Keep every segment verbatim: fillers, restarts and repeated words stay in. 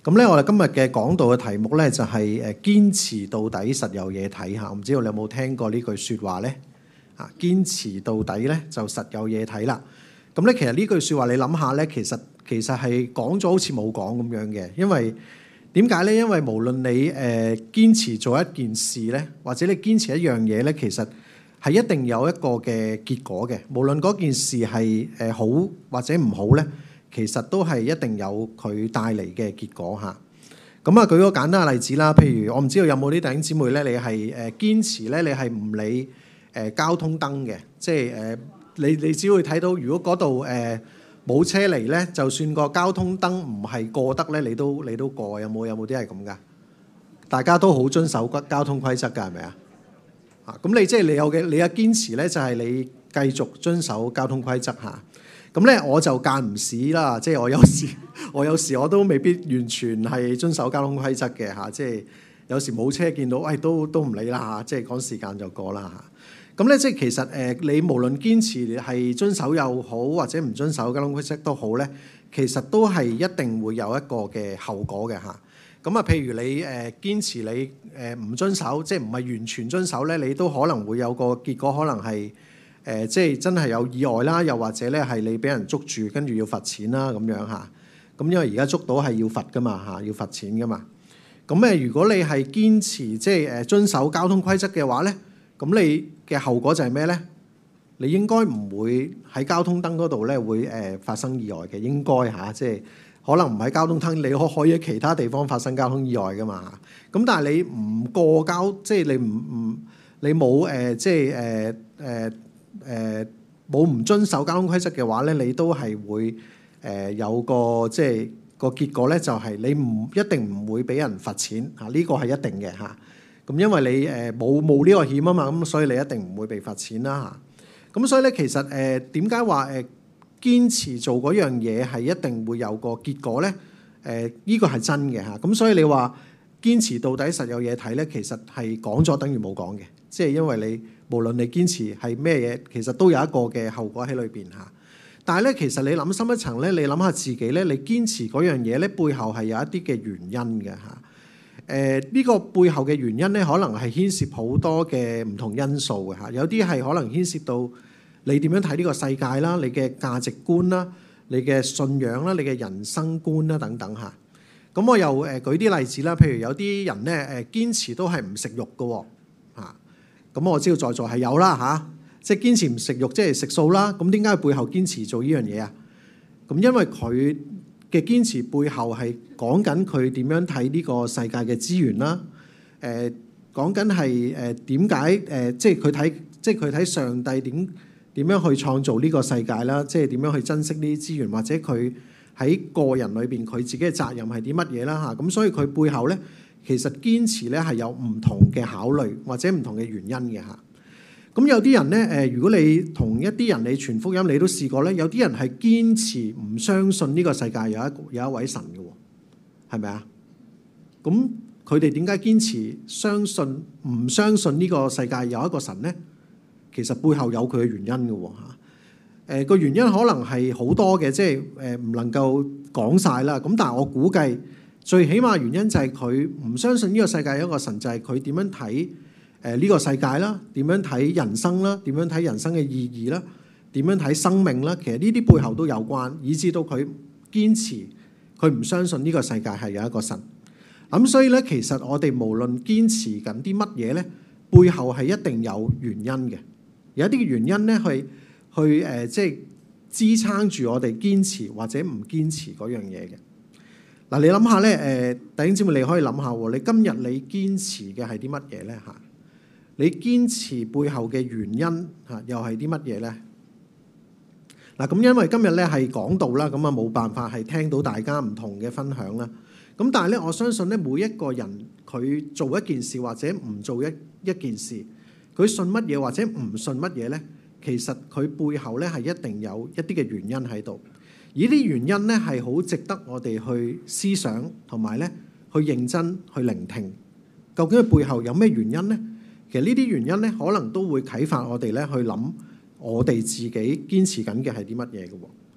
咁咧，我哋今日嘅講道嘅題目咧就係誒堅持到底，實有嘢睇嚇。唔知道你有冇聽過呢句説話咧？啊，堅持到底咧就實有嘢睇啦。咁咧，其實呢句説話你諗下咧，其實其實係講咗好似冇講咁樣嘅。因為點解咧？因為無論你誒堅持做一件事咧，或者你堅持一樣嘢咧，其實係一定有一個嘅結果嘅。無論嗰件事係誒好或者唔好咧，其實都係一定有佢帶嚟嘅結果嚇。咁啊，舉個簡單嘅例子啦，譬如我唔知道有冇啲弟兄姊妹咧，你係誒堅持咧，你係唔理誒交通燈嘅，即係誒你你只會睇到，如果嗰度誒冇車嚟咧，就算個交通燈唔係過得咧，你都你都過。有冇有冇啲係咁噶？大家都好遵守交通規則㗎，係咪啊？啊，咁你即係你有嘅，你嘅堅持咧，就係你繼續遵守交通規則嚇。咁咧我就間唔時啦，即係我有時我有時我都未必完全係遵守交通規則嘅嚇，即係有時冇車見到，喂、哎、都都唔理啦嚇，即係趕時間就過啦嚇。咁咧即係其實誒，你無論堅持係遵守又好，或者唔遵守交通規則都好咧，其實都係一定會有一個嘅後果嘅嚇。咁啊，譬如你誒堅持你誒唔遵守，即係唔係完全遵守咧，你都可能會有個結果，可能係。誒、呃、即係真係有意外啦，又或者咧係你俾人捉住，跟住要罰錢啦咁樣嚇。咁因為而家捉到係要罰噶嘛嚇，要罰錢噶嘛。咁誒，如果你係堅持即係誒遵守交通規則嘅話咧，咁你嘅後果就係咩咧？你應該唔會喺交通燈嗰度咧會誒發生意外嘅，應該嚇，即係可能唔喺交通燈，你可可以喺其他地方發生交通意外噶嘛嚇。咁但係你唔過交，即係你唔唔你冇誒即係誒誒。呃呃誒冇唔遵守交通規則嘅話咧，你都係會誒、呃、有個即係個結果咧，就係你唔一定唔會俾人罰錢嚇，呢、這個係一定嘅嚇。咁因為你誒冇冇呢個險啊嘛，咁所以你一定唔會被罰錢啦嚇。咁所以咧，其實誒點解話誒堅持做嗰樣嘢係一定會有個結果咧？誒、呃、呢、這個係真嘅嚇。咁所以你話堅持到底實有嘢睇咧，其實係講咗等於冇講嘅，即係因為你。無論你堅持係咩嘢，其實都有一個嘅後果喺裏邊嚇。但係咧，其實你諗深一層咧，你諗下自己咧，你堅持嗰樣嘢咧，背後係有一啲嘅原因嘅嚇。誒、呃、呢、呢個背後嘅原因咧，可能係牽涉好多嘅唔同因素嘅嚇。有啲係可能牽涉到你點樣睇呢個世界啦，你嘅價值觀啦，你嘅信仰啦，你嘅人生觀啦等等嚇。咁我又誒舉啲例子啦，譬如有啲人咧誒堅持都係唔食肉嘅喎。咁我知道在座係有啦嚇，即係堅持唔食肉，即係食素啦。咁點解佢背後堅持做呢樣嘢啊？咁因為佢嘅堅持背後係講緊佢點樣睇呢個世界嘅資源啦。誒講緊係誒點解誒，即係佢睇，即係佢睇上帝點點樣去創造呢個世界啦，即係點樣去珍惜呢啲資源，或者佢喺個人裏邊佢自己嘅責任係啲乜嘢啦嚇。咁所以佢背後咧。其實堅持咧係有唔同嘅考慮或者唔同嘅原因嘅嚇。咁有啲人咧誒，如果你同一啲人你傳福音，你都試過咧，有啲人係堅持唔相信呢個世界有一有一位神嘅喎，係咪啊？咁佢哋點解堅持相信唔相信呢個世界有一個神咧？其實背後有佢嘅原因嘅喎嚇。誒個原因可能係好多嘅，即係誒唔能夠講晒啦。咁但係我估計。最起碼原因就係佢唔相信呢個世界有一個神，就係佢點樣睇誒呢個世界啦，點樣睇人生啦，點樣睇人生嘅意義啦，點樣睇生命啦。其實呢啲背後都有關，以至到佢堅持佢唔相信呢個世界係有一個神。咁所以咧，其實我哋無論堅持緊啲乜嘢咧，背後係一定有原因嘅。有一啲原因咧，去去誒即係支撐住我哋堅持或者唔堅持嗰樣嘢嘅。嗱，你諗下咧，誒弟兄姊妹，你可以諗下喎，你今日你堅持嘅係啲乜嘢咧嚇？你堅持背後嘅原因嚇，又係啲乜嘢咧？嗱，咁因為今日咧係講道啦，咁啊冇辦法係聽到大家唔同嘅分享啦。咁但係咧，我相信咧，每一個人佢做一件事或者唔做一一件事，佢信乜嘢或者唔信乜嘢咧，其實佢背後咧係一定有一啲嘅原因喺度。而呢啲原因咧係好值得我哋去思想，同埋咧去認真去聆聽，究竟佢背後有咩原因咧？其實呢啲原因咧，可能都會啟發我哋咧去諗我哋自己堅持緊嘅係啲乜嘢嘅喎。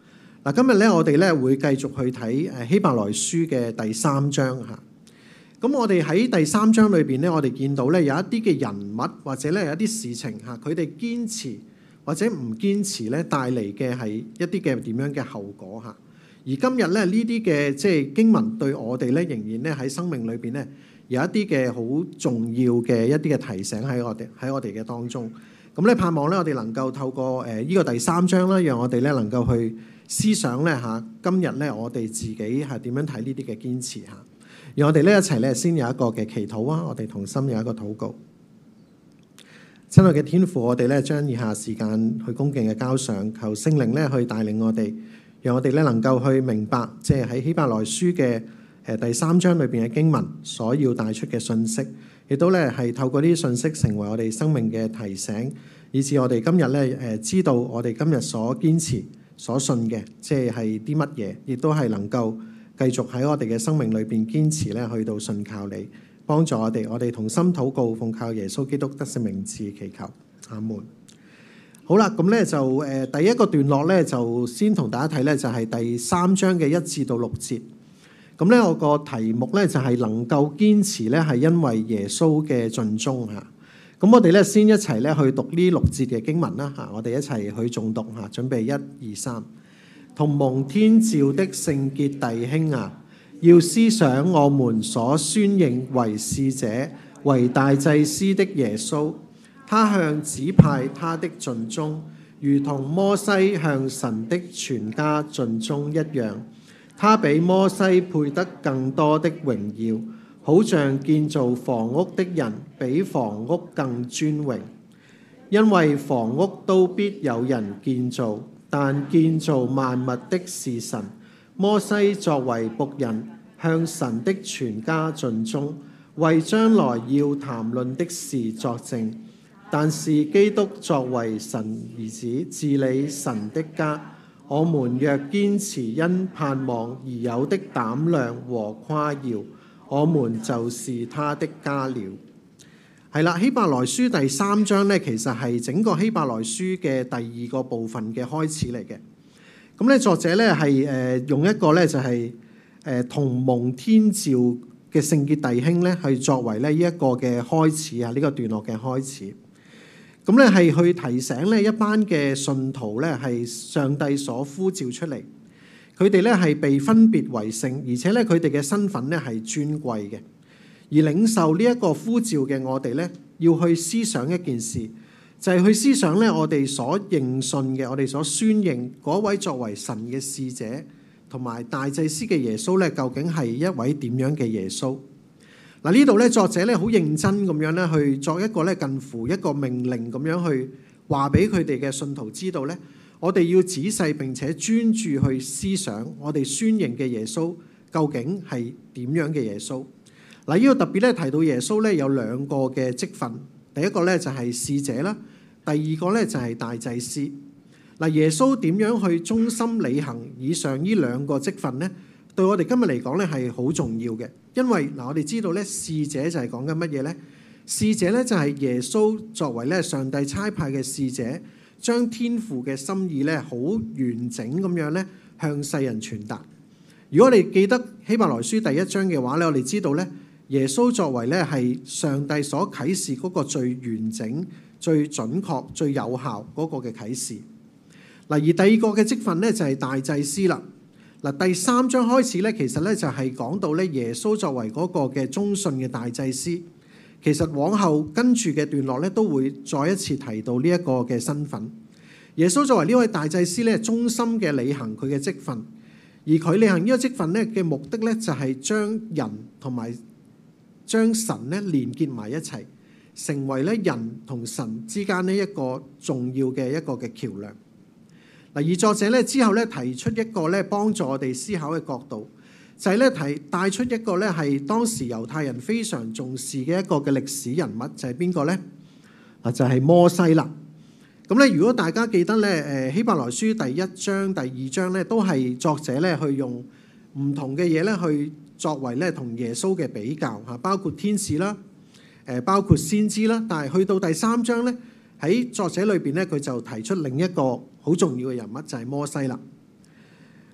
嗱，今日咧我哋咧會繼續去睇誒希伯來書嘅第三章嚇。咁我哋喺第三章裏邊咧，我哋見到咧有一啲嘅人物或者咧有一啲事情嚇，佢哋堅持或者唔堅持咧，帶嚟嘅係一啲嘅點樣嘅後果嚇。而今日咧呢啲嘅即係經文對我哋咧，仍然咧喺生命裏邊咧有一啲嘅好重要嘅一啲嘅提醒喺我哋喺我哋嘅當中。咁咧盼望咧我哋能夠透過誒呢個第三章啦，讓我哋咧能夠去思想咧嚇，今日咧我哋自己係點樣睇呢啲嘅堅持嚇。讓我哋咧一齊咧先有一個嘅祈禱啊！我哋同心有一個禱告。親愛嘅天父，我哋咧將以下時間去恭敬嘅交上，求聖靈咧去帶領我哋，讓我哋咧能夠去明白，即係喺希伯來書嘅誒第三章裏邊嘅經文所要帶出嘅信息，亦都咧係透過呢啲信息成為我哋生命嘅提醒，以至我哋今日咧誒知道我哋今日所堅持所信嘅，即係係啲乜嘢，亦都係能夠繼續喺我哋嘅生命裏邊堅持咧，去到信靠你，幫助我哋。我哋同心禱告，奉靠耶穌基督得勝名字祈求，阿門。好啦，咁咧就誒、呃、第一個段落咧，就先同大家睇咧，就係、是、第三章嘅一至到六節。咁咧我個題目咧就係、是、能夠堅持咧，係因為耶穌嘅盡忠嚇。咁我哋咧先一齊咧去讀呢六節嘅經文啦嚇，我哋一齊去誦讀嚇，準備一二三。同蒙天召的聖潔弟兄啊，要思想我們所宣認為使者、為大祭司的耶穌，他向指派他的盡忠，如同摩西向神的全家盡忠一樣。他比摩西配得更多的榮耀，好像建造房屋的人比房屋更尊榮。因為房屋都必有人建造，但建造萬物的是神。摩西作為僕人，向神的全家盡忠，為將來要談論的事作證。但是基督作為神兒子，治理神的家。我們若堅持因盼望而有的膽量和誇耀，我們就是他的家了。係啦，希伯來書第三章咧，其實係整個希伯來書嘅第二個部分嘅開始嚟嘅。咁咧，作者咧係誒用一個咧就係誒同蒙天召嘅聖潔弟兄咧，去作為咧呢一個嘅開始啊，呢個段落嘅開始。咁咧係去提醒咧一班嘅信徒咧係上帝所呼召出嚟，佢哋咧係被分別為聖，而且咧佢哋嘅身份咧係尊貴嘅。而領受呢一個呼召嘅我哋咧，要去思想一件事，就係去思想咧我哋所認信嘅，我哋所宣認嗰位作為神嘅使者同埋大祭司嘅耶穌咧，究竟係一位點樣嘅耶穌？嗱，呢度咧作者咧好認真咁樣咧去作一個咧近乎一個命令咁樣去話俾佢哋嘅信徒知道咧，我哋要仔細並且專注去思想我哋宣認嘅耶穌究竟係點樣嘅耶穌。嗱，呢個特別咧提到耶穌咧有兩個嘅職分，第一個咧就係使者啦，第二個咧就係大祭司。嗱，耶穌點樣去忠心履行以上呢兩個職分咧？對我哋今日嚟講咧係好重要嘅，因為嗱我哋知道咧使者就係講緊乜嘢咧？使者咧就係耶穌作為咧上帝差派嘅使者，將天父嘅心意咧好完整咁樣咧向世人傳達。如果我哋記得希伯來書第一章嘅話咧，我哋知道咧耶穌作為咧係上帝所啟示嗰個最完整、最準確、最有效嗰個嘅啟示。嗱，而第二個嘅職分咧就係大祭司啦。嗱，第三章開始咧，其實咧就係講到咧耶穌作為嗰個嘅忠信嘅大祭司，其實往後跟住嘅段落咧都會再一次提到呢一個嘅身份。耶穌作為呢位大祭司咧，忠心嘅履行佢嘅職分，而佢履行呢個職分咧嘅目的咧就係將人同埋將神咧連結埋一齊，成為咧人同神之間呢一個重要嘅一個嘅橋樑。嗱，而作者咧之後咧提出一個咧幫助我哋思考嘅角度，就係咧提帶出一個咧係當時猶太人非常重視嘅一個嘅歷史人物，就係邊個咧？啊，就係摩西啦。咁咧，如果大家記得咧，誒希伯來書第一章、第二章咧，都係作者咧去用唔同嘅嘢咧去作為咧同耶穌嘅比較嚇，包括天使啦，誒包括先知啦。但係去到第三章咧，喺作者裏邊咧，佢就提出另一個好重要嘅人物，就係摩西啦。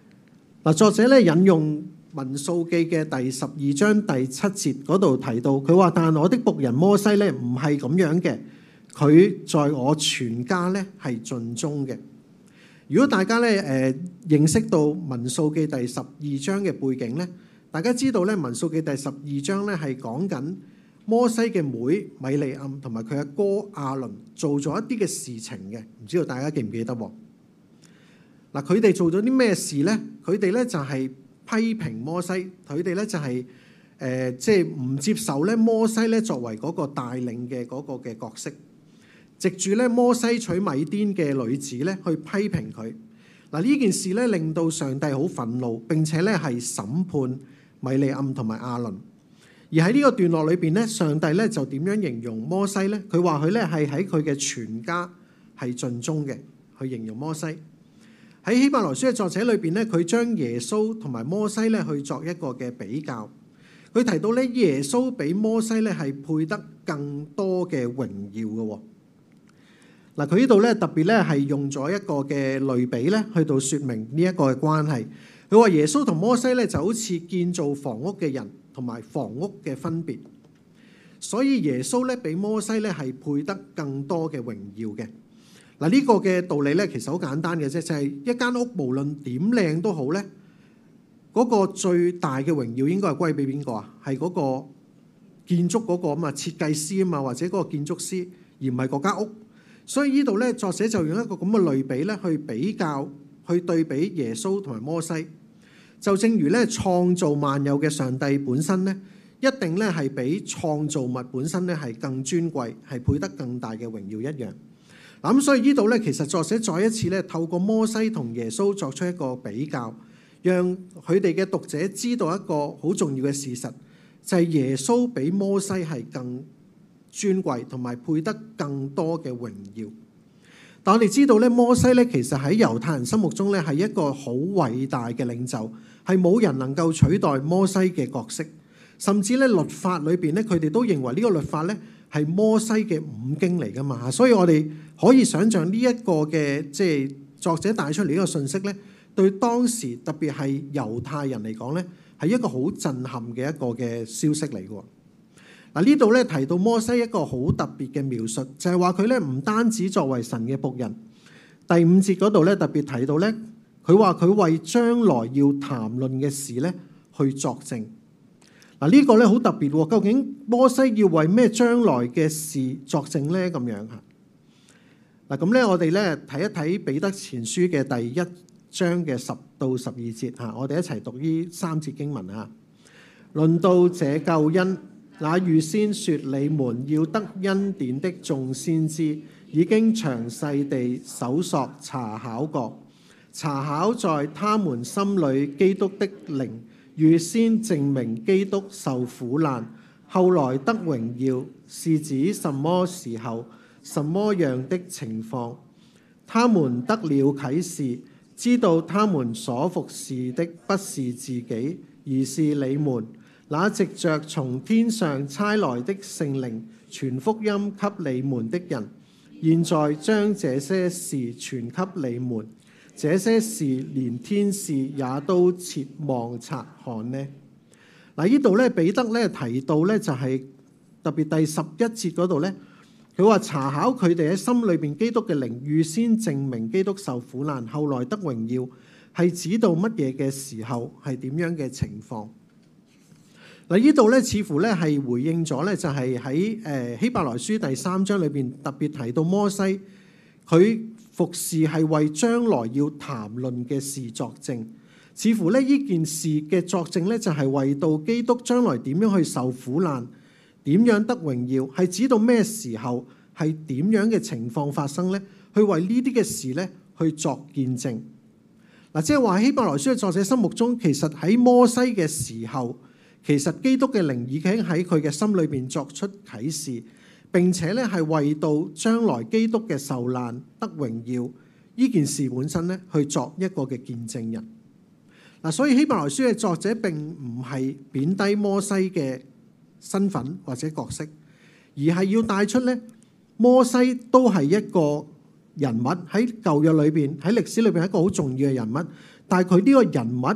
嗱，作者咧引用民數記嘅第十二章第七節嗰度提到，佢話：但我的僕人摩西咧唔係咁樣嘅，佢在我全家咧係盡忠嘅。如果大家咧誒認識到民數記第十二章嘅背景咧，大家知道咧民數記第十二章咧係講緊摩西嘅妹米利暗同埋佢阿哥亞倫做咗一啲嘅事情嘅，唔知道大家記唔記得喎？嗱，佢哋做咗啲咩事咧？佢哋咧就係批評摩西，佢哋咧就係誒即係唔接受咧摩西咧作為嗰個帶領嘅嗰個嘅角色，藉住咧摩西娶米甸嘅女子咧去批評佢。嗱，呢件事咧令到上帝好憤怒，並且咧係審判米利暗同埋亞倫。而喺呢個段落裏邊咧，上帝咧就點樣形容摩西咧？佢話佢咧係喺佢嘅全家係盡忠嘅，去形容摩西。喺希伯來書嘅作者裏邊咧，佢將耶穌同埋摩西咧去作一個嘅比較。佢提到咧耶穌比摩西咧係配得更多嘅榮耀嘅。嗱，佢呢度咧特別咧係用咗一個嘅類比咧去到説明呢一個嘅關係。佢話耶穌同摩西咧就好似建造房屋嘅人同埋房屋嘅分別，所以耶穌咧比摩西咧係配得更多嘅榮耀嘅。嗱，呢個嘅道理咧其實好簡單嘅啫，就係一間屋無論點靚都好咧，嗰個最大嘅榮耀應該係歸俾邊個啊？係嗰個建築嗰個啊嘛，設計師啊嘛，或者嗰個建築師，而唔係嗰間屋。所以呢度咧，作者就用一個咁嘅類比咧，去比較、去對比耶穌同埋摩西。就正如咧創造萬有嘅上帝本身咧，一定咧係比創造物本身咧係更尊貴，係配得更大嘅榮耀一樣。嗱，咁所以呢度咧，其實作者再一次咧透過摩西同耶穌作出一個比較，讓佢哋嘅讀者知道一個好重要嘅事實，就係耶穌比摩西係更尊貴同埋配得更多嘅榮耀。但我哋知道咧，摩西咧其實喺猶太人心目中咧係一個好偉大嘅領袖，係冇人能夠取代摩西嘅角色。甚至咧律法裏邊咧，佢哋都認為呢個律法咧係摩西嘅五經嚟噶嘛。所以我哋可以想象呢一個嘅即係作者帶出嚟呢個信息咧，對當時特別係猶太人嚟講咧，係一個好震撼嘅一個嘅消息嚟嘅。嗱，呢度咧提到摩西一個好特別嘅描述，就係話佢咧唔單止作為神嘅僕人。第五節嗰度咧特別提到咧，佢話佢為將來要談論嘅事咧去作證。嗱，呢個咧好特別喎，究竟摩西要為咩將來嘅事作證咧？咁樣嚇。嗱，咁咧我哋咧睇一睇彼得前書嘅第一章嘅十到十二節嚇，我哋一齊讀呢三節經文嚇。論到這救恩，那預先說你們要得恩典的眾先知，已經詳細地搜索查考過，查考在他們心裏基督的靈，預先證明基督受苦難，後來得榮耀，是指什麼時候、什麼樣的情況？他們得了啟示，知道他們所服侍的不是自己，而是你們。那藉着從天上差來的聖靈傳福音給你們的人，現在將這些事傳給你們，這些事連天使也都切望察看呢。嗱，呢度咧彼得咧提到咧就係特別第十一節嗰度咧，佢話查考佢哋喺心裏邊基督嘅靈，預先證明基督受苦難，後來得榮耀，係指到乜嘢嘅時候，係點樣嘅情況？嗱，呢度咧似乎咧係回應咗咧，就係喺誒希伯來書第三章裏邊特別提到摩西，佢服侍係為將來要談論嘅事作證。似乎咧呢件事嘅作證咧就係為到基督將來點樣去受苦難，點樣得榮耀，係指到咩時候，係點樣嘅情況發生咧？去為呢啲嘅事咧去作見證。嗱，即係話希伯來書嘅作者心目中，其實喺摩西嘅時候，其實基督嘅靈已經喺佢嘅心裏邊作出啟示，並且咧係為到將來基督嘅受難得榮耀呢件事本身咧去作一個嘅見證人。嗱，所以希伯來書嘅作者並唔係貶低摩西嘅身份或者角色，而係要帶出咧摩西都係一個人物，喺舊約裏邊，喺歷史裏邊係一個好重要嘅人物。但係佢呢個人物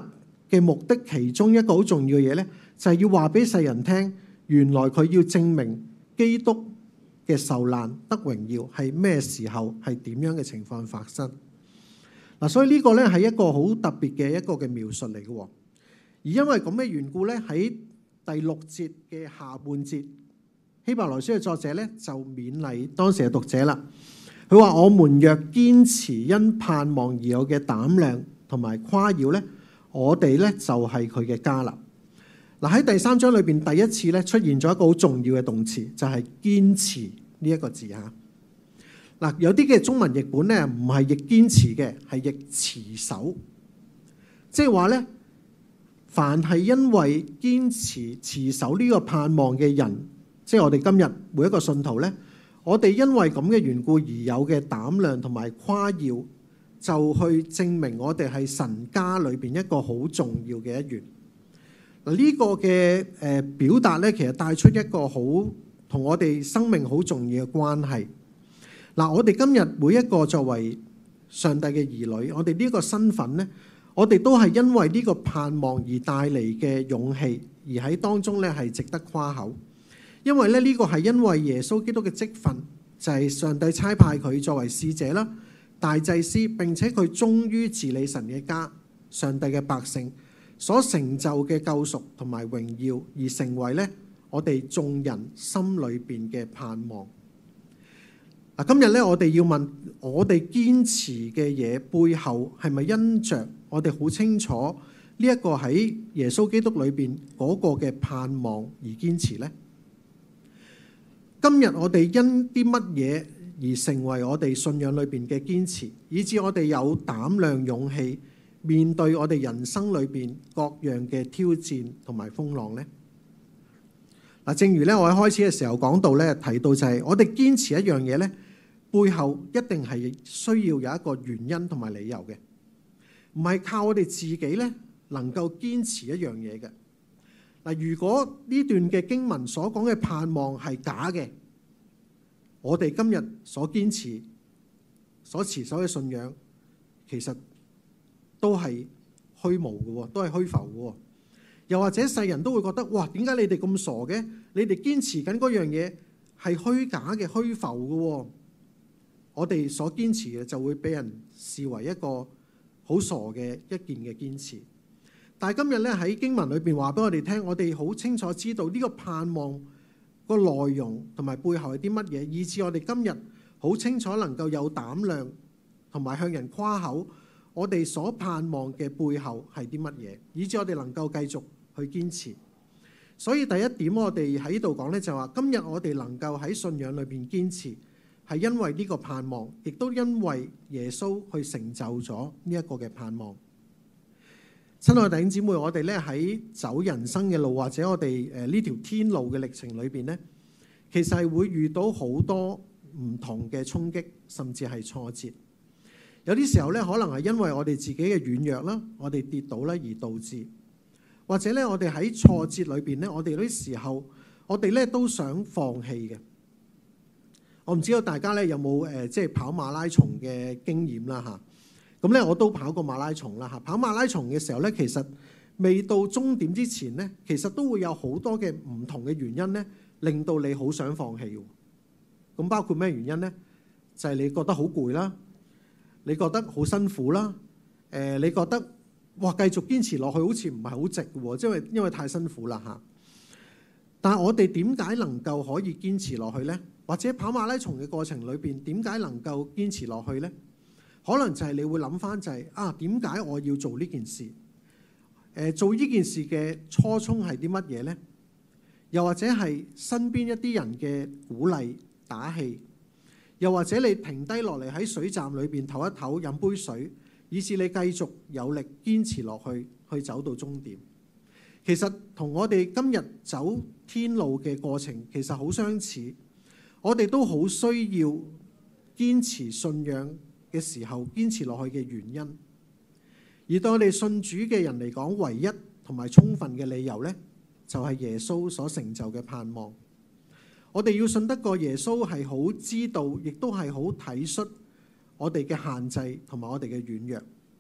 嘅目的，其中一個好重要嘅嘢咧，就係要話俾世人聽，原來佢要證明基督嘅受難得榮耀係咩時候，係點樣嘅情況發生。嗱，所以呢個咧係一個好特別嘅一個嘅描述嚟嘅。而因為咁嘅緣故咧，喺第六節嘅下半節，希伯來書嘅作者咧就勉勵當時嘅讀者啦。佢話：我們若堅持因盼望而有嘅膽量同埋誇耀咧，我哋咧就係佢嘅家啦。嗱，喺第三章裏邊第一次咧出現咗一個好重要嘅動詞，就係堅持呢一個字嚇。嗱，有啲嘅中文譯本咧唔係譯堅持嘅，係譯持守，即係話咧，凡係因為堅持持守呢個盼望嘅人，即係我哋今日每一個信徒咧，我哋因為咁嘅緣故而有嘅膽量同埋誇耀，就去證明我哋係神家裏邊一個好重要嘅一員。嗱，呢個嘅誒表達咧，其實帶出一個好同我哋生命好重要嘅關係。嗱，我哋今日每一個作為上帝嘅兒女，我哋呢個身份咧，我哋都係因為呢個盼望而帶嚟嘅勇氣，而喺當中咧係值得誇口。因為咧呢個係因為耶穌基督嘅職分，就係上帝差派佢作為使者啦、大祭司，並且佢忠於治理神嘅家、上帝嘅百姓所成就嘅救贖同埋榮耀，而成為咧我哋眾人心裏邊嘅盼望。嗱，今日咧我哋要問，我哋堅持嘅嘢背後係咪因着我哋好清楚呢一個喺耶穌基督裏邊嗰個嘅盼望而堅持呢？今日我哋因啲乜嘢而成為我哋信仰裏邊嘅堅持，以致我哋有膽量勇氣面對我哋人生裏邊各樣嘅挑戰同埋風浪呢？嗱，正如咧我喺開始嘅時候講到咧，提到就係我哋堅持一樣嘢咧，背後一定係需要有一個原因同埋理由嘅，唔係靠我哋自己咧能夠堅持一樣嘢嘅。嗱，如果呢段嘅經文所講嘅盼望係假嘅，我哋今日所堅持、所持守嘅信仰，其實都係虛無嘅，都係虛浮嘅。又或者世人都會覺得，哇，點解你哋咁傻嘅？你哋堅持緊嗰樣嘢係虛假嘅、虛浮嘅。我哋所堅持嘅就會俾人視為一個好傻嘅一件嘅堅持。但係今日咧喺經文裏邊話俾我哋聽，我哋好清楚知道呢個盼望個內容同埋背後係啲乜嘢，以致我哋今日好清楚能夠有膽量同埋向人誇口，我哋所盼望嘅背後係啲乜嘢，以致我哋能夠繼續去堅持。所以第一點我哋喺度講咧就話，今日我哋能夠喺信仰裏邊堅持，係因為呢個盼望，亦都因為耶穌去成就咗呢一個嘅盼望。親愛弟兄姊妹，我哋咧喺走人生嘅路，或者我哋誒呢條天路嘅歷程裏邊咧，其實係會遇到好多唔同嘅衝擊，甚至係挫折。有啲時候咧，可能係因為我哋自己嘅軟弱啦，我哋跌倒咧而導致，或者咧我哋喺挫折裏邊咧，我哋有啲時候我哋咧都想放棄嘅。我唔知道大家咧有冇誒即係跑馬拉松嘅經驗啦嚇。咁咧我都跑過馬拉松啦嚇。跑馬拉松嘅時候咧，其實未到終點之前咧，其實都會有好多嘅唔同嘅原因咧，令到你好想放棄嘅。咁包括咩原因咧？就係你覺得好攰啦，你覺得好辛苦啦，誒，你覺得哇繼續堅持落去好似唔係好值嘅喎，因為因為太辛苦啦嚇。但係我哋點解能夠可以堅持落去咧？或者跑馬拉松嘅過程裏邊，點解能夠堅持落去咧？可能就係你會諗翻就係、是、啊，點解我要做呢件事？誒、呃，做呢件事嘅初衷係啲乜嘢咧？又或者係身邊一啲人嘅鼓勵打氣，又或者你停低落嚟喺水站裏邊唞一唞，飲杯水，以致你繼續有力堅持落去，去走到終點。其實同我哋今日走天路嘅過程其實好相似，我哋都好需要堅持信仰嘅時候堅持落去嘅原因。而對我哋信主嘅人嚟講，唯一同埋充分嘅理由呢，就係耶穌所成就嘅盼望。我哋要信得過耶穌係好知道，亦都係好體恤我哋嘅限制同埋我哋嘅軟弱。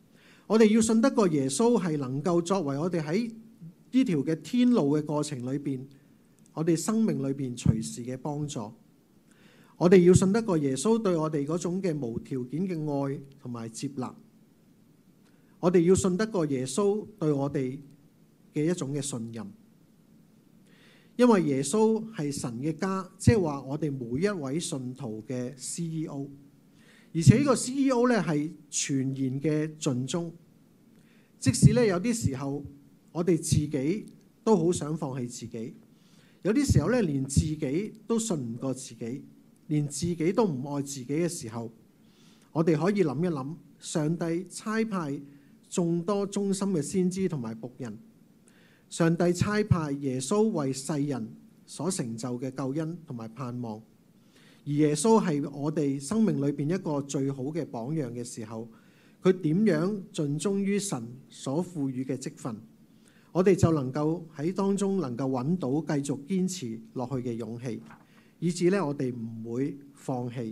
我哋要信得過耶穌係能夠作為我哋喺呢條嘅天路嘅過程裏邊，我哋生命裏邊隨時嘅幫助。我哋要信得過耶穌對我哋嗰種嘅無條件嘅愛同埋接納。我哋要信得過耶穌對我哋嘅一種嘅信任。因為耶穌係神嘅家，即係話我哋每一位信徒嘅 C E O， 而且呢個 C E O 咧係全然嘅盡忠。即使咧有啲時候我哋自己都好想放棄自己，有啲時候咧連自己都信唔過自己，連自己都唔愛自己嘅時候，我哋可以諗一諗，上帝差派眾多忠心嘅先知同埋僕人。上帝差派耶穌為世人所成就嘅救恩同埋盼望，而耶穌係我哋生命裏邊一個最好嘅榜樣嘅時候，佢點樣盡忠於神所賦予嘅職分，我哋就能夠喺當中能夠揾到繼續堅持落去嘅勇氣，以至咧我哋唔會放棄。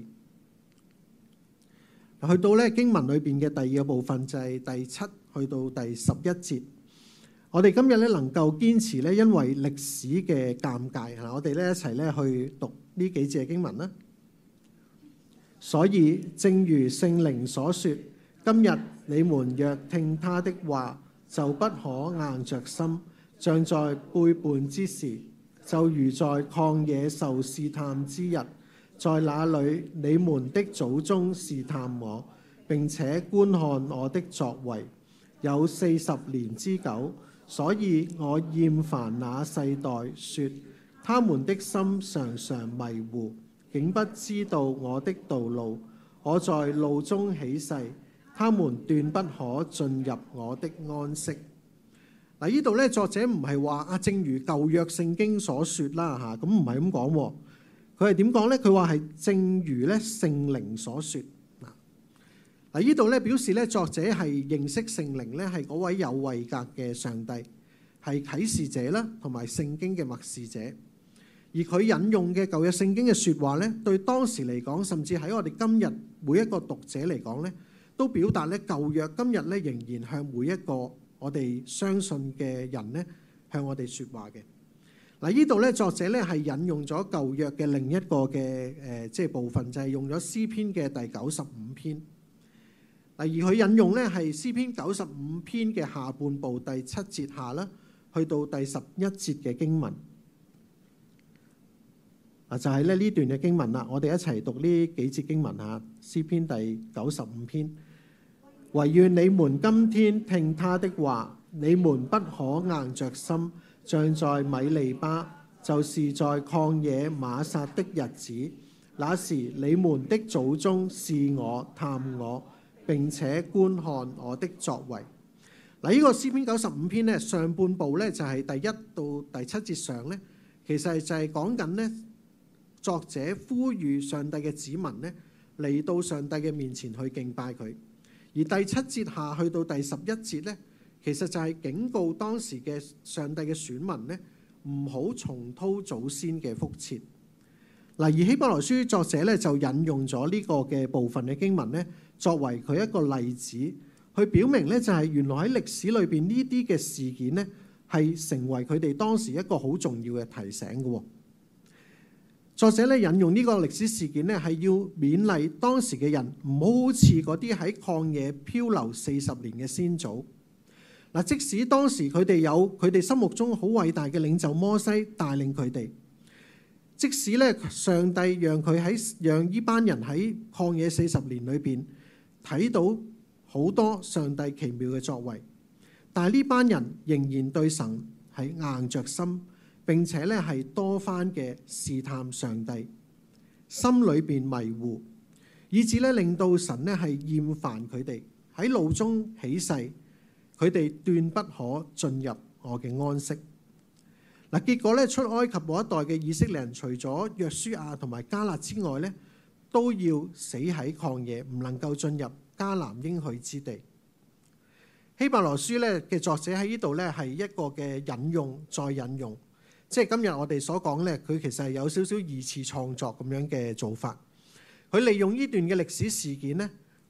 去到咧經文裏邊嘅第二個部分就係第七去到第十一節。我哋今日咧能夠堅持咧，因為歷史嘅尷尬嚇，我哋咧一齊咧去讀呢幾節嘅經文啦。所以正如聖靈所說，今日你們若聽他的話，就不可硬着心，像在背叛之時，就如在曠野受試探之日，在那裏你們的祖宗試探我，並且觀看我的作為，有四十年之久。所以我厭煩那世代，說他們的心常常迷糊，竟不知道我的道路。我在路中起誓，他們斷不可進入我的安息。嗱，呢度咧作者唔係話啊，正如舊約聖經所說啦嚇，咁唔係咁講。佢係點講咧？佢話係正如咧聖靈所說。嗱，呢度咧表示咧作者係認識聖靈咧係嗰位有位格嘅上帝，係啟示者啦，同埋聖經嘅默示者。而佢引用嘅舊約聖經嘅説話咧，對當時嚟講，甚至喺我哋今日每一個讀者嚟講咧，都表達咧舊約今日咧仍然向每一個我哋相信嘅人咧向我哋説話嘅。嗱，呢度咧作者咧係引用咗舊約嘅另一個嘅誒即係部分，就係用咗詩篇嘅第九十五篇。而佢引用咧係詩篇九十五篇嘅下半部第七節下啦，去到第十一節嘅經文。啊，就係咧呢段嘅經文啦。我哋一齊讀呢幾節經文嚇。詩篇第九十五篇，惟願你們今天聽他的話，你們不可硬着心，像在米利巴，就是在曠野瑪撒的日子。那時你們的祖宗試我探我，並且觀看我的作為。嗱，呢個詩篇九十五篇咧，上半部咧就係第一到第七節上咧，其實就係講緊咧作者呼籲上帝嘅子民咧嚟到上帝嘅面前去敬拜佢。而第七節下去到第十一節咧，其實就係警告當時嘅上帝嘅選民咧，唔好重蹈祖先嘅覆轍。嗱，而希伯來書作者咧就引用咗呢個嘅部分嘅經文咧，作為佢一個例子，去表明咧就係原來喺歷史裏邊呢啲嘅事件咧，係成為佢哋當時一個好重要嘅提醒嘅。作者咧引用呢個歷史事件咧，係要勉勵當時嘅人，唔好好似嗰啲喺曠野漂流四十年嘅先祖。嗱，即使當時佢哋有佢哋心目中好偉大嘅領袖摩西帶領佢哋。即使咧，上帝讓佢喺讓呢班人喺曠野四十年裏邊睇到好多上帝奇妙嘅作為，但係呢班人仍然對神係硬着心，並且咧係多番嘅試探上帝，心裏邊迷糊，以致咧令到神咧係厭煩佢哋，喺路中起誓，佢哋斷不可進入我嘅安息。嗱，結果咧出埃及嗰一代嘅以色列人，除咗約書亞同埋迦勒之外咧，都要死喺曠野，唔能夠進入迦南應許之地。希伯來書咧嘅作者喺呢度咧係一個嘅引用再引用，即係今日我哋所講咧，佢其實係有少少二次創作咁樣嘅做法。佢利用呢段嘅歷史事件咧，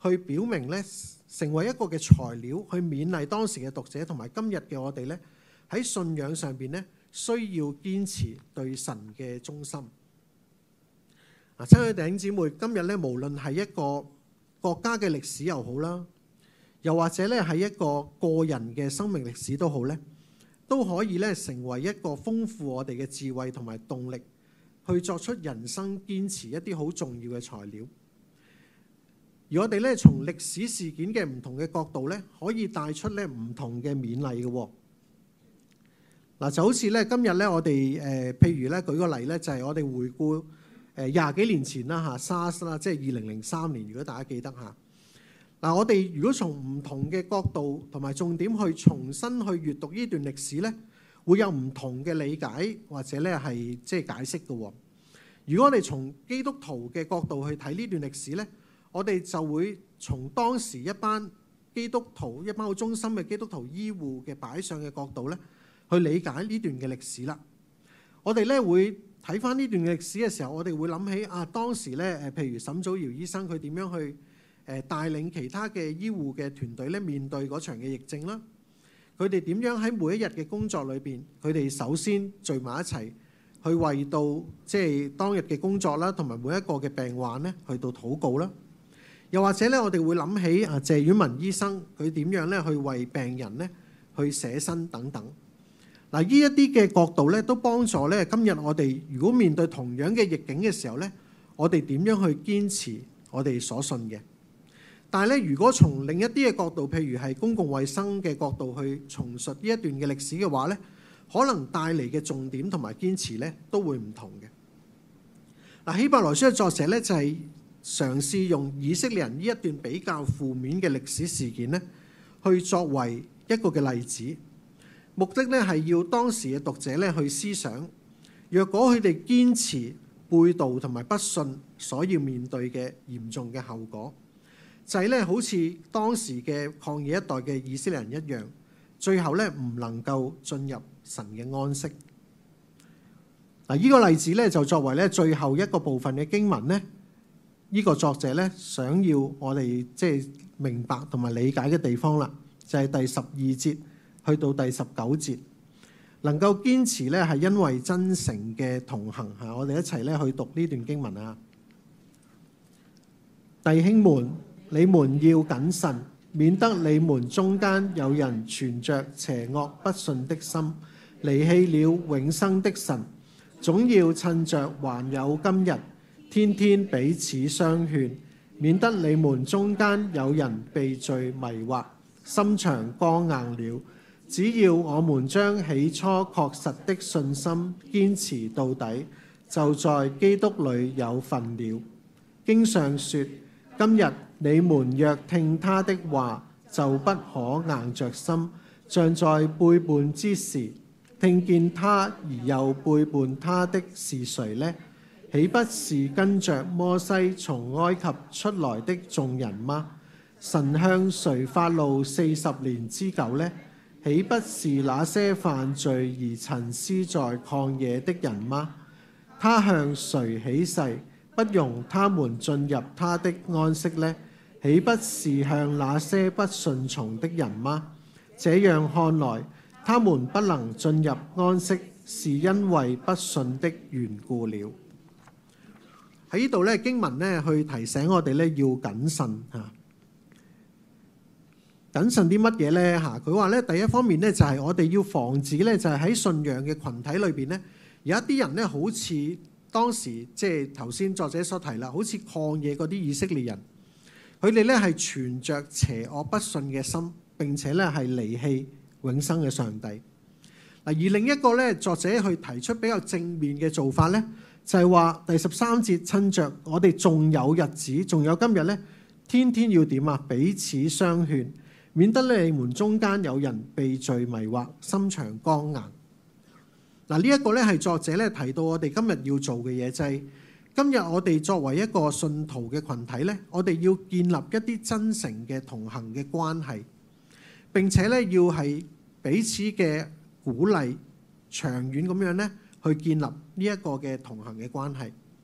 去表明咧，成為一個嘅材料去勉勵當時嘅讀者，同埋今日嘅我哋咧，喺信仰上邊咧，需要堅持對神嘅忠心。啊，親愛嘅弟兄姊妹，今日咧，無論係一個國家嘅歷史又好啦，又或者咧係一個個人嘅生命歷史都好咧，都可以咧成為一個豐富我哋嘅智慧同埋動力，去作出人生堅持一啲好重要嘅材料。而我哋咧從歷史事件嘅唔同嘅角度咧，可以帶出咧唔同嘅勉勵嘅。嗱，就好似咧今日咧我哋誒，譬如咧舉個例咧，就係我哋回顧誒廿幾年前啦嚇 SARS 啦，即係二零零三年，如果大家記得嚇。嗱，我哋如果從唔同嘅角度同埋重點去重新去閱讀呢段歷史咧，會有唔同嘅理解或者咧係即係解釋嘅。如果我哋從基督徒嘅角度去睇呢段歷史咧，我哋就會從當時一班基督徒、一班好忠心嘅基督徒醫護嘅擺上嘅角度咧，去理解呢段嘅歷史啦。我哋咧會睇翻呢段嘅歷史嘅時候，我哋會諗起啊，當時咧誒，譬如沈祖堯醫生佢點樣去誒帶領其他嘅醫護嘅團隊咧面對嗰場嘅疫症啦。佢哋點樣喺每一日嘅工作裏邊，佢哋首先聚埋一齊去為到即係當日嘅工作啦，同埋每一個嘅病患咧去到禱告啦。又或者咧，我哋會諗起啊謝婉文醫生佢點樣咧去為病人咧去捨身等等。嗱，呢一啲嘅角度咧，都幫助咧今日我哋如果面對同樣嘅逆境嘅時候咧，我哋點樣去堅持我哋所信嘅。但係咧，如果從另一啲嘅角度，譬如係公共衛生嘅角度去重述呢一段嘅歷史嘅話咧，可能帶嚟嘅重點同埋堅持咧都會唔同嘅。嗱，希伯來書嘅作者咧就係嘗試用以色列人呢一段比較負面嘅歷史事件咧，去作為一個嘅例子，目的咧係要當時嘅讀者咧去思想，若果佢哋堅持背道同埋不信所要面對嘅嚴重嘅後果，就係咧好似當時嘅曠野一代嘅以色列人一樣，最後咧唔能夠進入神嘅安息。嗱，呢個例子咧就作為咧最後一個部分嘅經文咧。呢個作者咧想要我哋即係明白同埋理解嘅地方啦，就係第十二節去到第十九節，能夠堅持咧係因為真誠嘅同行嚇。我哋一齊咧去讀呢段經文啊！弟兄們，你們要謹慎，免得你們中間有人存着邪惡不信的心，離棄了永生的神。總要趁着還有今日，天天彼此相勸，免得你們中間有人被罪迷惑，心腸剛硬了。只要我們將起初確實的信心堅持到底，就在基督裏有份了。經上說：今日你們若聽他的話，就不可硬着心，像在背叛之時。聽見他而又背叛他的是誰呢？豈不是跟着摩西從埃及出來的眾人嗎？神向誰發怒四十年之久呢？豈不是那些犯罪而沉思在曠野的人嗎？他向誰起誓，不容他們進入他的安息呢？豈不是向那些不順從的人嗎？這樣看來，他們不能進入安息，是因為不信的緣故了。喺呢度咧，經文咧去提醒我哋咧要謹慎嚇。謹慎啲乜嘢咧嚇？佢話咧第一方面咧就係我哋要防止咧就係喺信仰嘅群體裏邊咧，有一啲人咧好似當時即係頭先作者所提啦，好似曠野嗰啲以色列人，佢哋咧係存着邪惡不信嘅心，並且咧係離棄永生嘅上帝。嗱，而另一個咧作者去提出比較正面嘅做法咧。就係話第十三節，趁着我哋仲有日子，仲有今日咧，天天要點啊？彼此相勸，免得你們中間有人被罪迷惑，心腸剛硬。嗱，呢一個咧係作者咧提到我哋今日要做嘅嘢，就係今日我哋作為一個信徒嘅群體咧，我哋要建立一啲真誠嘅同行嘅關係，並且咧要係彼此嘅鼓勵，長遠咁樣咧。去建立呢一個嘅同行嘅關係，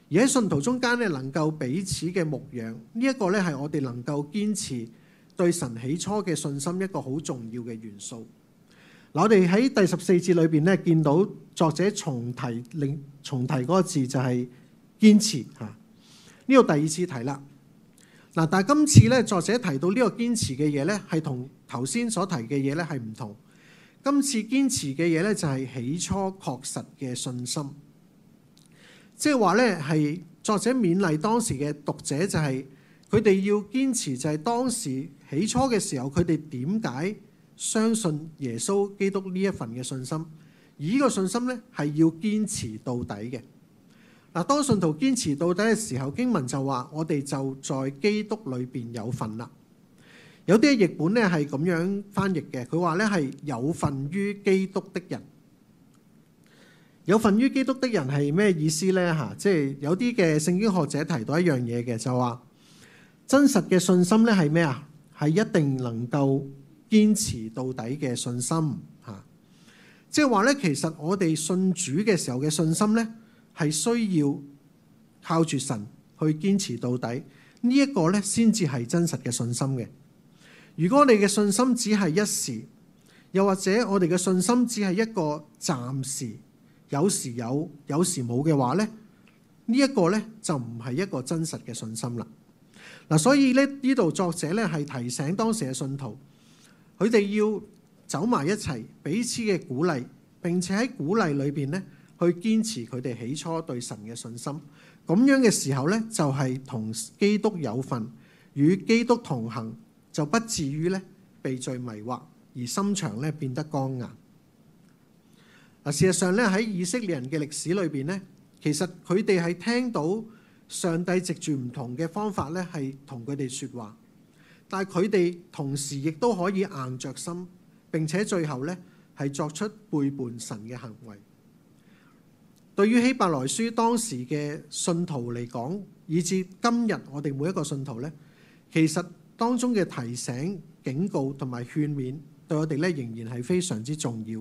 而喺信徒中間咧，能夠彼此嘅牧養，呢一個咧係我哋能夠堅持對神起初嘅信心一個好重要嘅元素。嗱，我哋喺第十四節裏邊咧見到作者重提另重提嗰個字就係堅持嚇，呢度第二次提啦。嗱，但係今次咧作者提到呢個堅持嘅嘢咧，係同頭先所提嘅嘢咧係唔同。今次堅持嘅嘢咧就係起初確實嘅信心，即係話咧係作者勉勵當時嘅讀者，就係佢哋要堅持，就係當時起初嘅時候佢哋點解相信耶穌基督呢一份嘅信心，而呢個信心咧係要堅持到底嘅。嗱，當信徒堅持到底嘅時候，經文就話我哋就在基督裏邊有份啦。有啲譯本咧係咁樣翻譯嘅，佢話咧係有份於基督的人。有份於基督的人係咩意思咧？嚇，即係有啲嘅聖經學者提到一樣嘢嘅，就話真實嘅信心咧係咩啊？係一定能夠堅持到底嘅信心嚇。即係話咧，其實我哋信主嘅時候嘅信心咧，係需要靠住神去堅持到底，呢一個咧先至係真實嘅信心嘅。如果我哋嘅信心只係一時，又或者我哋嘅信心只係一個暫時，有時有，有時冇嘅話咧，呢一個咧就唔係一個真實嘅信心啦。嗱，所以咧呢度作者咧係提醒當時嘅信徒，佢哋要走埋一齊，彼此嘅鼓勵，並且喺鼓勵裏邊咧去堅持佢哋起初對神嘅信心。咁樣嘅時候咧，就係同基督有份，與基督同行，就不至於咧被罪迷惑，而心腸咧變得剛硬。嗱，事實上咧喺以色列人嘅歷史裏邊咧，其實佢哋係聽到上帝藉住唔同嘅方法咧係同佢哋說話，但係佢哋同時亦都可以硬着心，並且最後咧係作出背叛神嘅行為。對於希伯來書當時嘅信徒嚟講，以至今日我哋每一個信徒咧，其實當中嘅提醒、警告同埋勸勉，對我哋咧仍然係非常之重要。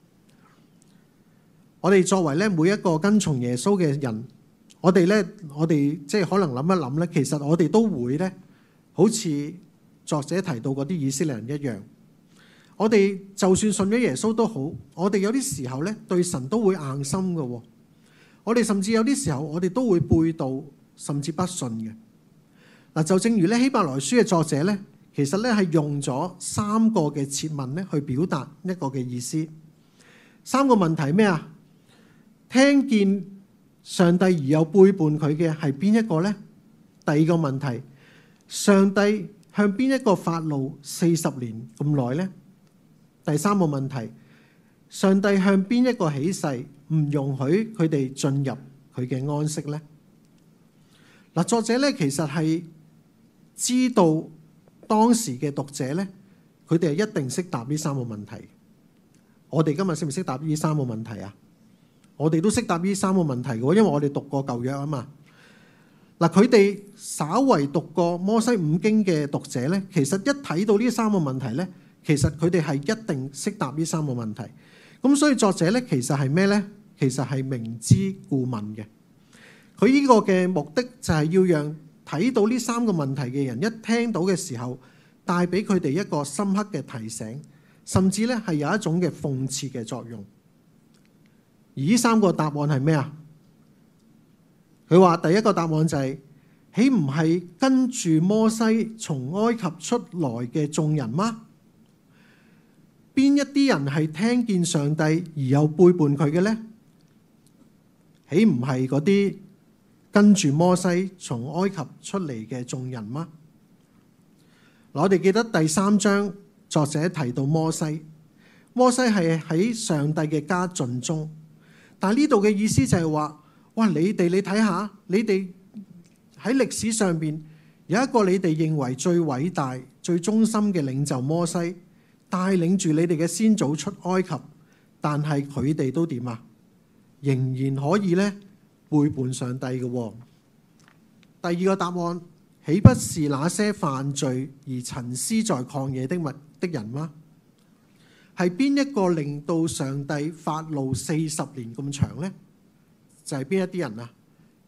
我哋作為咧每一個跟從耶穌嘅人，我哋咧我哋即係可能諗一諗咧，其實我哋都會咧，好似作者提到嗰啲以色列人一樣，我哋就算信咗耶穌都好，我哋有啲時候咧對神都會硬心嘅。我哋甚至有啲時候，我哋都會背道，甚至不信嘅。嗱，就正如咧希伯來書嘅作者咧，其實咧係用咗三個嘅設問咧去表達一個嘅意思。三個問題咩啊？聽見上帝而又背叛佢嘅係邊一個呢？第二個問題，上帝向邊一個發怒四十年咁耐呢？第三個問題，上帝向邊一個起誓唔容許佢哋進入佢嘅安息呢？嗱，作者咧其實係知道當時嘅讀者咧，佢哋係一定識答呢三個問題。我哋今日識唔識答呢三個問題啊？我哋都識答呢三個問題嘅，因為我哋讀過舊約啊嘛。嗱，佢哋稍為讀過摩西五經嘅讀者咧，其實一睇到呢三個問題咧，其實佢哋係一定識答呢三個問題。咁所以作者咧，其實係咩咧？其實係明知故問嘅。佢呢個嘅目的就係要讓睇到呢三個問題嘅人一聽到嘅時候，帶俾佢哋一個深刻嘅提醒，甚至咧係有一種嘅諷刺嘅作用。而呢三個答案係咩啊？佢話第一個答案就係、是：豈唔係跟住摩西從埃及出來嘅眾人嗎？邊一啲人係聽見上帝而又背叛佢嘅呢？豈唔係嗰啲跟住摩西從埃及出嚟嘅眾人嗎？我哋記得第三章作者提到摩西，摩西係喺上帝嘅家盡忠。但係呢度嘅意思就係話，哇！你哋你睇下，你哋喺歷史上邊有一個你哋認為最偉大、最忠心嘅領袖摩西，帶領住你哋嘅先祖出埃及，但係佢哋都點啊？仍然可以咧背叛上帝嘅。第二個答案，豈不是那些犯罪而沉思在曠野的物的人嗎？係邊一個令到上帝發怒四十年咁長呢？就係邊一啲人啊？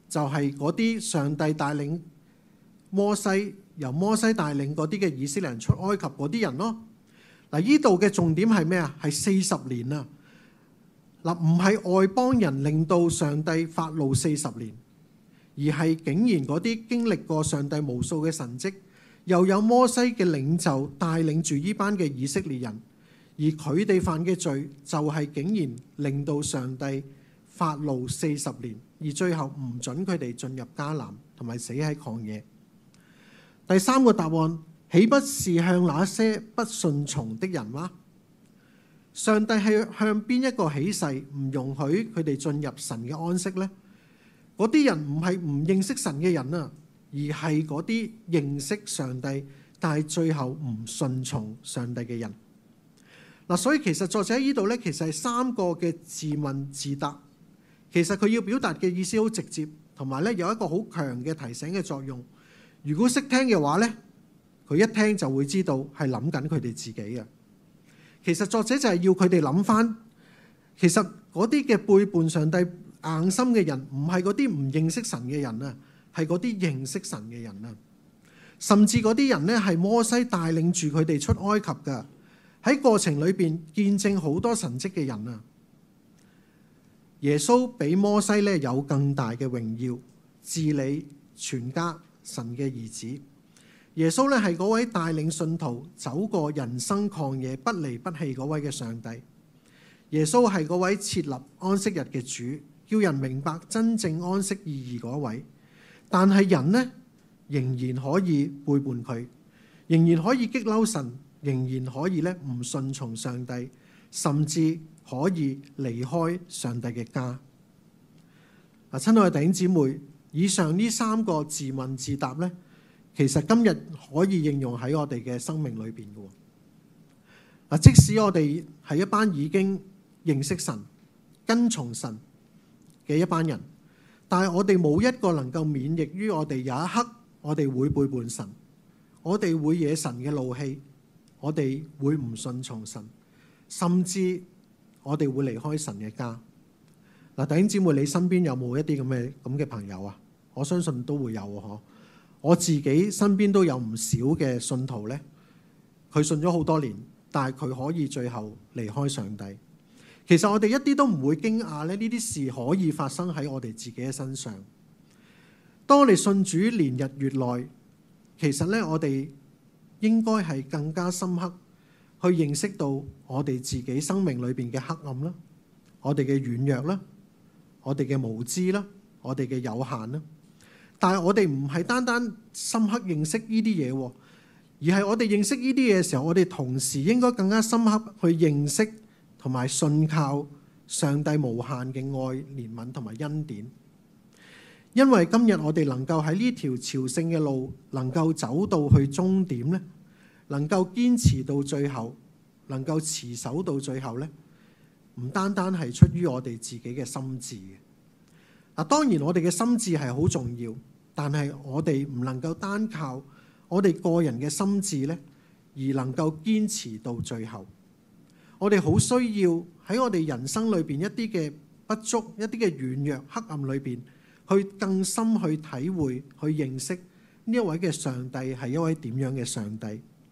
就係嗰啲上帝帶領摩西，由摩西帶領嗰啲嘅以色列人出埃及嗰啲人咯。嗱，呢度嘅重點係咩啊？係四十年啊！嗱，唔係外邦人令到上帝發怒四十年，而係竟然嗰啲經歷過上帝無數嘅神蹟，又有摩西嘅領袖帶領住呢班嘅以色列人，而佢哋犯嘅罪就係竟然令到上帝發怒四十年，而最後唔准佢哋進入迦南，同埋死喺曠野。第三個答案，豈不是向那些不順從的人嗎？上帝係向邊一個起誓唔容許佢哋進入神嘅安息呢？嗰啲人唔係唔認識神嘅人啊，而係嗰啲認識上帝但係最後唔順從上帝嘅人。嗱，所以其實作者喺呢度咧，其實係三個嘅自問自答。其實佢要表達嘅意思好直接，同埋咧有一個好強嘅提醒嘅作用。如果識聽嘅話咧，佢一聽就會知道係諗緊佢哋自己嘅。其實作者就係要佢哋諗翻，其實嗰啲嘅背叛上帝硬心嘅人，唔係嗰啲唔認識神嘅人啊，係嗰啲認識神嘅人啊。甚至嗰啲人咧係摩西帶領住佢哋出埃及噶，喺過程裏邊見證好多神蹟嘅人啊。耶穌比摩西咧有更大嘅榮耀，治理全家，神嘅兒子。耶穌咧係嗰位帶領信徒走過人生曠野不離不棄嗰位嘅上帝。耶穌係嗰位設立安息日嘅主，叫人明白真正安息意義嗰位。但係人呢，仍然可以背叛佢，仍然可以激嬲神，仍然可以咧唔順從上帝，甚至可以離開上帝嘅家。嗱，親愛嘅弟兄姊妹，以上呢三個自問自答咧，其實今日可以應用喺我哋嘅生命裏邊嘅。嗱，即使我哋係一班已經認識神、跟從神嘅一班人，但係我哋冇一個能夠免疫於我哋有一刻我哋會背叛神，我哋會惹神嘅怒氣，我哋會唔順從神，甚至我哋會離開神嘅家。嗱，弟兄姊妹，你身邊有冇一啲咁嘅咁嘅朋友啊？我相信都會有嗬。我自己身邊都有唔少嘅信徒咧，佢信咗好多年，但係佢可以最後離開上帝。其實我哋一啲都唔會驚訝咧，呢啲事可以發生喺我哋自己嘅身上。當我哋信主年日越耐，其實咧我哋應該係更加深刻去認識到我哋自己生命裏邊嘅黑暗啦，我哋嘅軟弱啦，我哋嘅無知啦，我哋嘅有限啦。但係我哋唔係單單深刻認識呢啲嘢，而係我哋認識呢啲嘢嘅時候，我哋同時應該更加深刻去認識同埋信靠上帝無限嘅愛、憐憫同埋恩典。因為今日我哋能夠喺呢條朝聖嘅路能夠走到去終點咧，能夠堅持到最後，能夠持守到最後咧，唔單單係出於我哋自己嘅心志嘅。嗱，當然我哋嘅心志係好重要，但係我哋唔能夠單靠我哋個人嘅心志咧，而能夠堅持到最後。我哋好需要喺我哋人生裏邊一啲嘅不足、一啲嘅軟弱、黑暗裏邊，去更深去體會、去認識呢一位嘅上帝係一位點樣嘅上帝。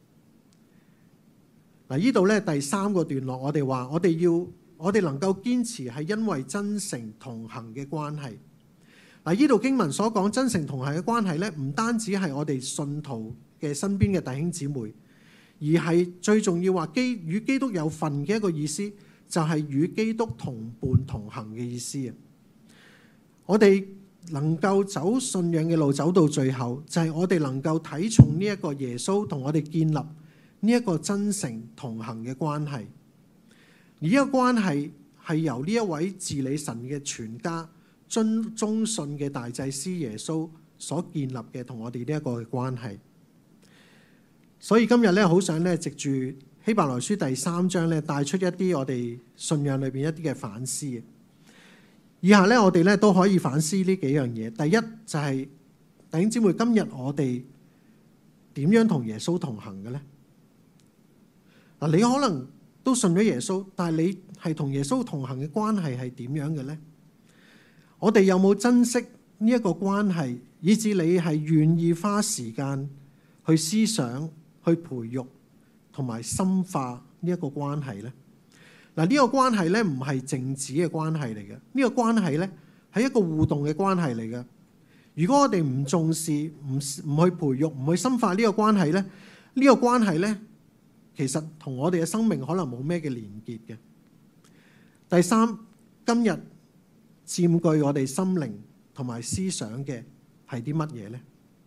嗱，呢度咧第三個段落，我哋話我哋要。我哋能夠堅持係因為真誠同行嘅關係。嗱，呢度經文所講真誠同行嘅關係咧，唔單止係我哋信徒嘅身邊嘅弟兄姊妹，而係最重要話基與基督有份嘅一個意思，就係與基督同伴同行嘅意思啊！我哋能夠走信仰嘅路走到最後，就係我哋能夠睇重呢一個耶穌同我哋建立呢一個真誠同行嘅關係。而呢個關係係由呢一位治理神嘅全家、遵忠信嘅大祭司耶穌所建立嘅，同我哋呢一個嘅關係。所以今日咧，好想咧藉住希伯來書第三章咧，帶出一啲我哋信仰裏邊一啲嘅反思。以下咧，我哋咧都可以反思呢幾樣嘢。第一就係、是、弟兄姊妹，今日我哋點樣同耶穌同行嘅咧？嗱，你可能都信咗耶穌，但係你係同耶穌同行嘅關係係點樣嘅呢？我哋有冇珍惜呢一個關係，以至你係願意花時間去思想、去培育同埋深化呢一個關係呢？嗱，呢個關係咧唔係靜止嘅關係嚟嘅，呢個關係咧係一個互動嘅關係嚟嘅。如果我哋唔重視、唔唔去培育、唔去深化呢個關係咧，呢個關係咧其實同我哋嘅生命可能冇咩嘅連結嘅。第三，今日佔據我哋心靈同埋思想嘅係啲乜嘢呢？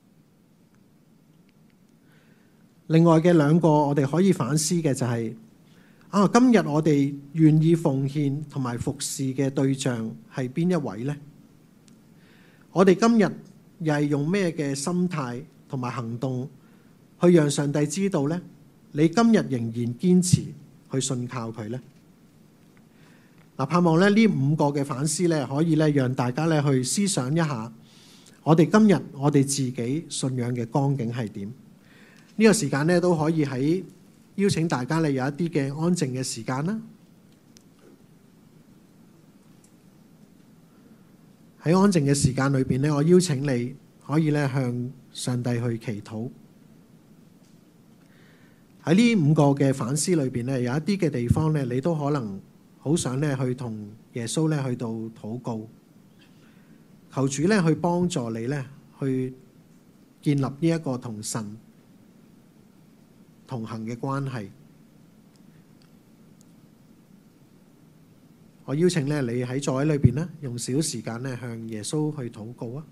另外嘅兩個我哋可以反思嘅就係啊，今日我哋願意奉獻同埋服侍嘅對象係邊一位呢？我哋今日又係用咩嘅心態同埋行動去讓上帝知道呢？你今日仍然堅持去信靠佢呢？嗱，盼望咧呢五個嘅反思咧，可以咧讓大家咧去思想一下，我哋今日我哋自己信仰嘅光景係點？呢個時間咧都可以喺邀請大家咧有一啲嘅安靜嘅時間啦。喺安靜嘅時間裏邊咧，我邀請你可以咧向上帝去祈禱。喺呢五個嘅反思裏邊咧，有一啲嘅地方咧，你都可能好想咧去同耶穌咧去到禱告，求主咧去幫助你咧去建立呢一個同神同行嘅關係。我邀請咧你喺座位裏邊咧，用少時間咧向耶穌去禱告啊！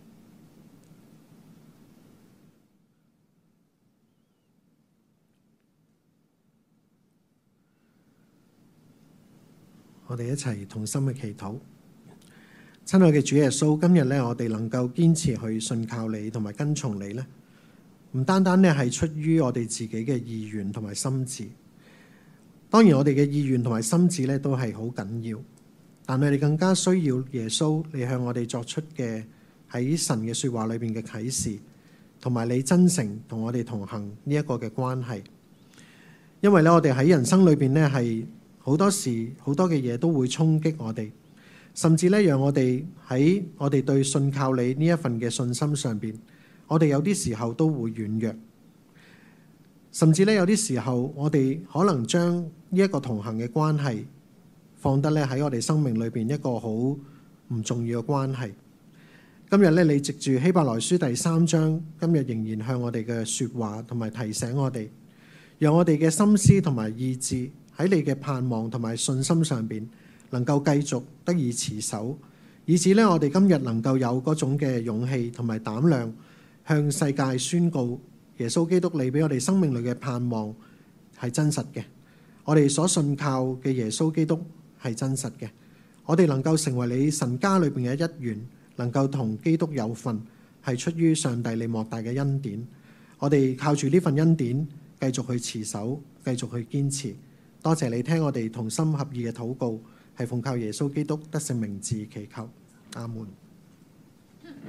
我哋一齊同心去祈禱。親愛嘅主耶穌，今日咧我哋能夠堅持去信靠你同埋跟從你咧，唔單單咧係出於我哋自己嘅意願同埋心志。當然我哋嘅意願同埋心志咧都係好緊要，但係你更加需要耶穌你向我哋作出嘅喺神嘅說話裏邊嘅啟示，同埋你真誠同我哋同行呢一個嘅關係。因為咧我哋喺人生裏邊咧係好多時好多嘅嘢都會衝擊我哋，甚至咧讓我哋喺我哋對信靠你呢一份嘅信心上邊，我哋有啲時候都會軟弱，甚至咧有啲時候我哋可能將呢一個同行嘅關係放得咧喺我哋生命裏邊一個好唔重要嘅關係。今日咧你藉住希伯來書第三章，今日仍然向我哋嘅說話同埋提醒我哋，讓我哋嘅心思同埋意志喺你嘅盼望同埋信心上邊，能夠繼續得以持守，以至咧我哋今日能夠有嗰種嘅勇氣同埋膽量，向世界宣告耶穌基督你俾我哋生命裏嘅盼望係真實嘅，我哋所信靠嘅耶穌基督係真實嘅，我哋能夠成為你神家裏邊嘅一員，能夠同基督有份，係出於上帝你莫大嘅恩典。我哋靠住呢份恩典繼續去持守，繼續去堅持。多謝你聽我哋同心合意嘅禱告，係奉靠耶穌基督得勝名字祈求，阿門。